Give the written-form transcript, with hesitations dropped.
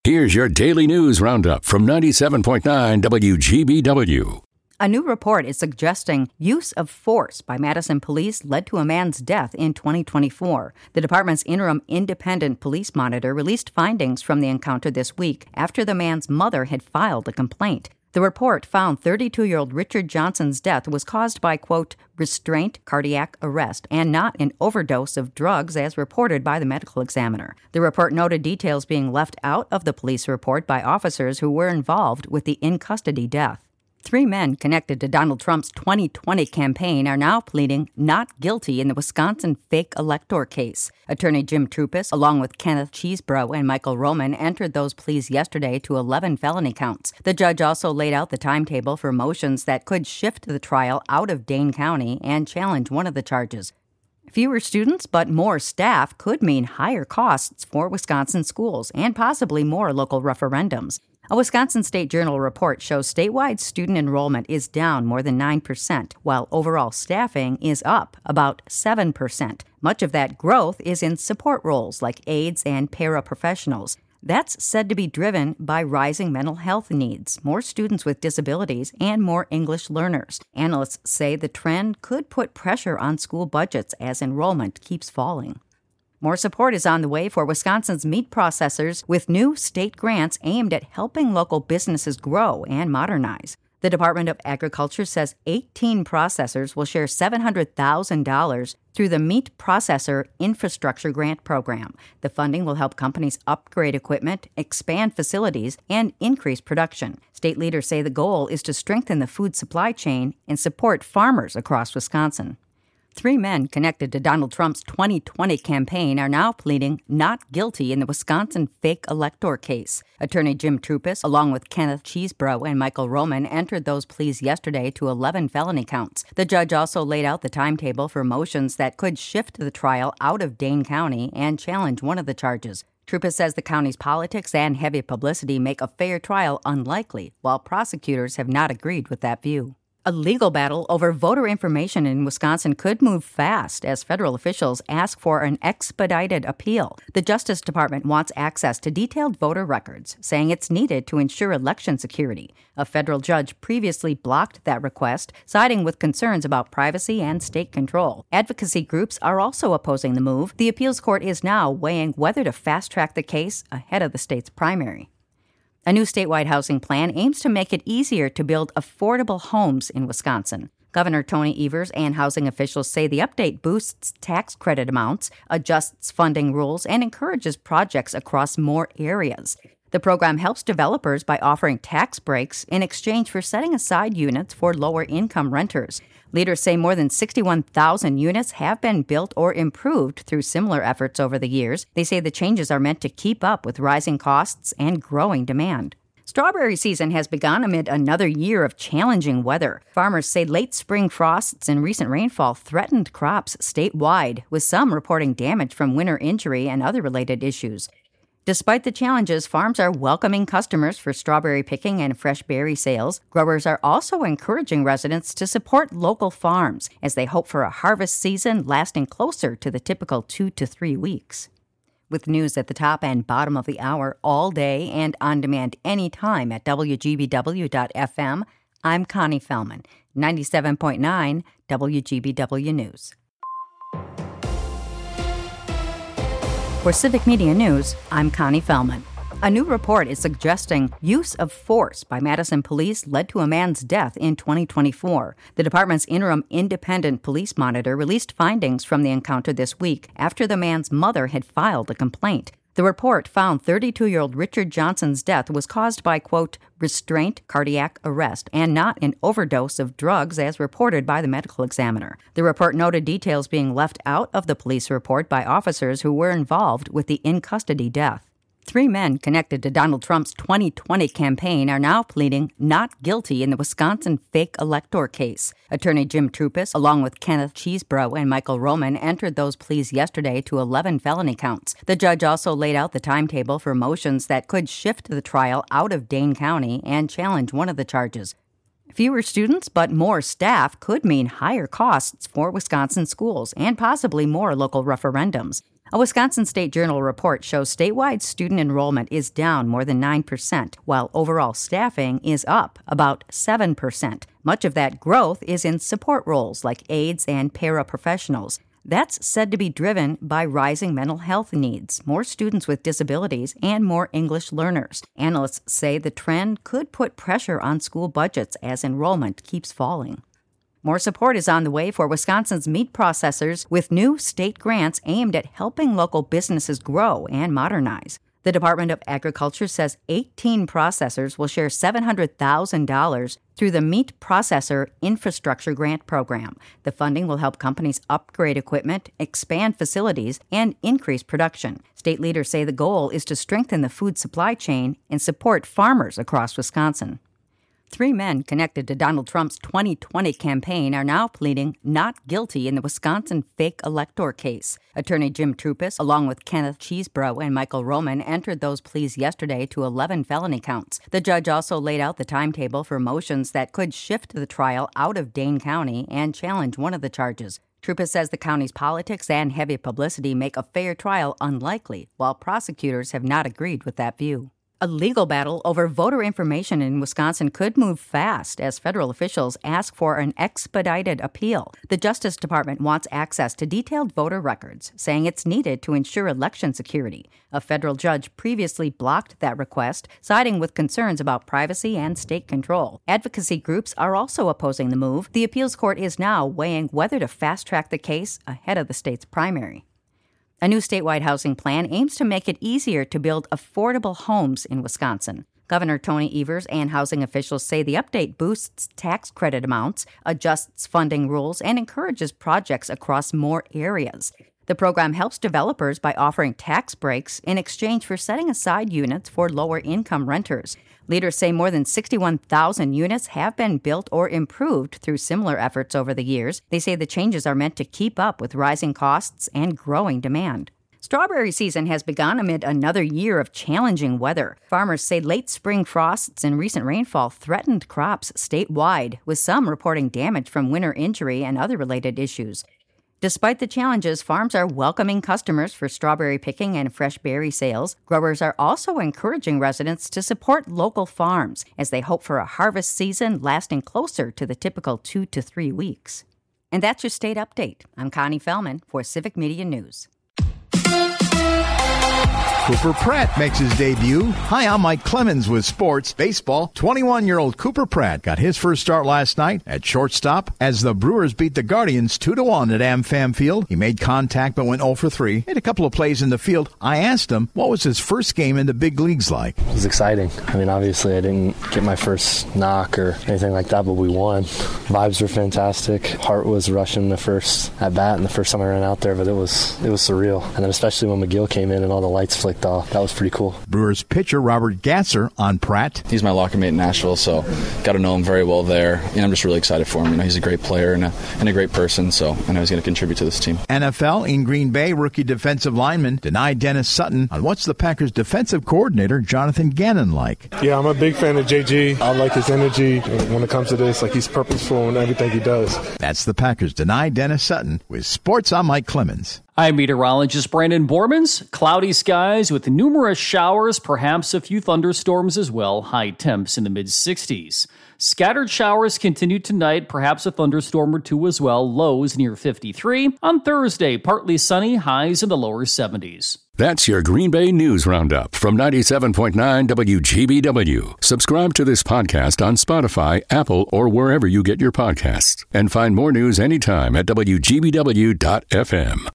Here's your daily news roundup from 97.9 WGBW. A new report is suggesting use of force by Madison police led to a man's death in 2024. The department's interim independent police monitor released findings from the encounter this week after the man's mother had filed a complaint. The report found 32-year-old Richard Johnson's death was caused by, quote, restraint, cardiac arrest, and not an overdose of drugs as reported by the medical examiner. The report noted details being left out of the police report by officers who were involved with the in-custody death. 3 men connected to Donald Trump's 2020 campaign are now pleading not guilty in the Wisconsin fake elector case. Attorney Jim Troupis, along with Kenneth Chesebro and Michael Roman, entered those pleas yesterday to 11 felony counts. The judge also laid out the timetable for motions that could shift the trial out of Dane County and challenge one of the charges. Fewer students but more staff could mean higher costs for Wisconsin schools and possibly more local referendums. A Wisconsin State Journal report shows statewide student enrollment is down more than 9%, while overall staffing is up about 7%. Much of that growth is in support roles like aides and paraprofessionals. That's said to be driven by rising mental health needs, more students with disabilities, and more English learners. Analysts say the trend could put pressure on school budgets as enrollment keeps falling. More support is on the way for Wisconsin's meat processors with new state grants aimed at helping local businesses grow and modernize. The Department of Agriculture says 18 processors will share $700,000 through the Meat Processor Infrastructure Grant Program. The funding will help companies upgrade equipment, expand facilities, and increase production. State leaders say the goal is to strengthen the food supply chain and support farmers across Wisconsin. 3 men connected to Donald Trump's 2020 campaign are now pleading not guilty in the Wisconsin fake elector case. Attorney Jim Troupis, along with Kenneth Chesebro and Michael Roman, entered those pleas yesterday to 11 felony counts. The judge also laid out the timetable for motions that could shift the trial out of Dane County and challenge one of the charges. Troupis says the county's politics and heavy publicity make a fair trial unlikely, while prosecutors have not agreed with that view. A legal battle over voter information in Wisconsin could move fast as federal officials ask for an expedited appeal. The Justice Department wants access to detailed voter records, saying it's needed to ensure election security. A federal judge previously blocked that request, siding with concerns about privacy and state control. Advocacy groups are also opposing the move. The appeals court is now weighing whether to fast-track the case ahead of the state's primary. A new statewide housing plan aims to make it easier to build affordable homes in Wisconsin. Governor Tony Evers and housing officials say the update boosts tax credit amounts, adjusts funding rules, and encourages projects across more areas. The program helps developers by offering tax breaks in exchange for setting aside units for lower-income renters. Leaders say more than 61,000 units have been built or improved through similar efforts over the years. They say the changes are meant to keep up with rising costs and growing demand. Strawberry season has begun amid another year of challenging weather. Farmers say late spring frosts and recent rainfall threatened crops statewide, with some reporting damage from winter injury and other related issues. Despite the challenges, farms are welcoming customers for strawberry picking and fresh berry sales. Growers are also encouraging residents to support local farms as they hope for a harvest season lasting closer to the typical 2 to 3 weeks. With news at the top and bottom of the hour all day and on demand anytime at WGBW.FM, I'm Connie Fellman, 97.9 WGBW News. For Civic Media News, I'm Connie Fellman. A new report is suggesting use of force by Madison police led to a man's death in 2024. The department's interim independent police monitor released findings from the encounter this week after the man's mother had filed a complaint. The report found 32-year-old Richard Johnson's death was caused by, quote, restraint, cardiac arrest, and not an overdose of drugs as reported by the medical examiner. The report noted details being left out of the police report by officers who were involved with the in-custody death. 3 men connected to Donald Trump's 2020 campaign are now pleading not guilty in the Wisconsin fake elector case. Attorney Jim Troupis, along with Kenneth Chesebro and Michael Roman, entered those pleas yesterday to 11 felony counts. The judge also laid out the timetable for motions that could shift the trial out of Dane County and challenge one of the charges. Fewer students but more staff could mean higher costs for Wisconsin schools and possibly more local referendums. A Wisconsin State Journal report shows statewide student enrollment is down more than 9%, while overall staffing is up about 7%. Much of that growth is in support roles like aides and paraprofessionals. That's said to be driven by rising mental health needs, more students with disabilities, and more English learners. Analysts say the trend could put pressure on school budgets as enrollment keeps falling. More support is on the way for Wisconsin's meat processors with new state grants aimed at helping local businesses grow and modernize. The Department of Agriculture says 18 processors will share $700,000 through the Meat Processor Infrastructure Grant Program. The funding will help companies upgrade equipment, expand facilities, and increase production. State leaders say the goal is to strengthen the food supply chain and support farmers across Wisconsin. 3 men connected to Donald Trump's 2020 campaign are now pleading not guilty in the Wisconsin fake elector case. Attorney Jim Troupis, along with Kenneth Cheesebro and Michael Roman, entered those pleas yesterday to 11 felony counts. The judge also laid out the timetable for motions that could shift the trial out of Dane County and challenge one of the charges. Troupis says the county's politics and heavy publicity make a fair trial unlikely, while prosecutors have not agreed with that view. A legal battle over voter information in Wisconsin could move fast as federal officials ask for an expedited appeal. The Justice Department wants access to detailed voter records, saying it's needed to ensure election security. A federal judge previously blocked that request, siding with concerns about privacy and state control. Advocacy groups are also opposing the move. The appeals court is now weighing whether to fast-track the case ahead of the state's primary. A new statewide housing plan aims to make it easier to build affordable homes in Wisconsin. Governor Tony Evers and housing officials say the update boosts tax credit amounts, adjusts funding rules, and encourages projects across more areas. The program helps developers by offering tax breaks in exchange for setting aside units for lower-income renters. Leaders say more than 61,000 units have been built or improved through similar efforts over the years. They say the changes are meant to keep up with rising costs and growing demand. Strawberry season has begun amid another year of challenging weather. Farmers say late spring frosts and recent rainfall threatened crops statewide, with some reporting damage from winter injury and other related issues. Despite the challenges, farms are welcoming customers for strawberry picking and fresh berry sales. Growers are also encouraging residents to support local farms as they hope for a harvest season lasting closer to the typical 2 to 3 weeks. And that's your state update. I'm Connie Fellman for Civic Media News. Cooper Pratt makes his debut. Hi, I'm Mike Clemens with Sports Baseball. 21-year-old Cooper Pratt got his first start last night at shortstop as the Brewers beat the Guardians 2-1 at AmFam Field. He made contact but went 0 for 3. Made a couple of plays in the field. I asked him what was his first game in the big leagues like. It was exciting. I mean, obviously I didn't get my first knock or anything like that, but we won. Vibes were fantastic. Heart was rushing the first at bat and the first time I ran out there, but it was surreal. And then especially when McGill came in and all the lights flicked off. That was pretty cool. Brewers pitcher Robert Gasser on Pratt. He's my locker mate in Nashville, so got to know him very well there. And I'm just really excited for him. He's a great player and a great person, so I know he's going to contribute to this team. NFL in Green Bay, rookie defensive lineman denied Dennis Sutton on what's the Packers' defensive coordinator Jonathan Gannon like. Yeah, I'm a big fan of JG. I like his energy when it comes to this. Like, he's purposeful in everything he does. That's the Packers denied Dennis Sutton. With Sports, I'm Mike Clemens. I'm meteorologist Brandon Bormans. Cloudy skies with numerous showers, perhaps a few thunderstorms as well. High temps in the mid-60s. Scattered showers continue tonight, perhaps a thunderstorm or two as well. Lows near 53. On Thursday, partly sunny, highs in the lower 70s. That's your Green Bay News Roundup from 97.9 WGBW. Subscribe to this podcast on Spotify, Apple, or wherever you get your podcasts. And find more news anytime at WGBW.FM.